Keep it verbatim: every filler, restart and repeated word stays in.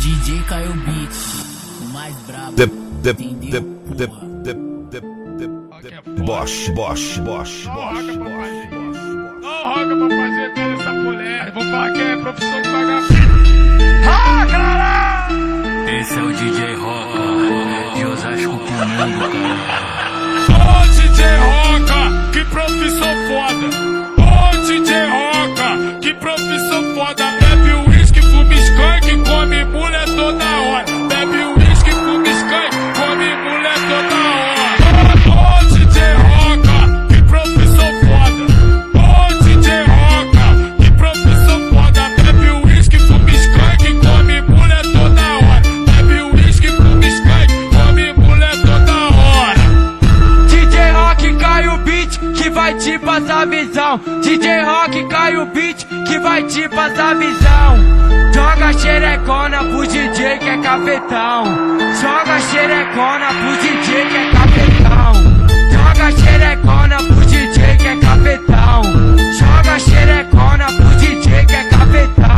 D J Caio Beats, o mais brabo. De, de, de, de, de, de, de, de. Bosch, Bosch, Bosch, Bosch, Bosch. Não roga pra fazer toda essa mulher. Vou falar que é profissão de vagabundo. Roga, lá! Esse é o D J Roca, de Osasco pro mundo, cara. Ô D J Roca, que profissão foda. Ô D J Roca, que profissão foda. Bebe uísque, fuma skunk, come mulher toda hora. Bebe uísque, fuma skunk, come mulher toda hora. Ô D J Roca, que profissão foda. Ô D J Roca, que profissão foda. Bebe uísque, fuma skunk, come mulher toda hora. Bebe uísque, fuma skunk, come mulher toda hora. D J Rock cai o beat que vai te passar visão. D J Rock cai o beat que vai te passar visão. Joga xerecona pro D J que é cafetão. Joga xerecona pro D J que é cafetão. Joga xerecona pro D J que é cafetão. Joga xerecona pro D J que é cafetão.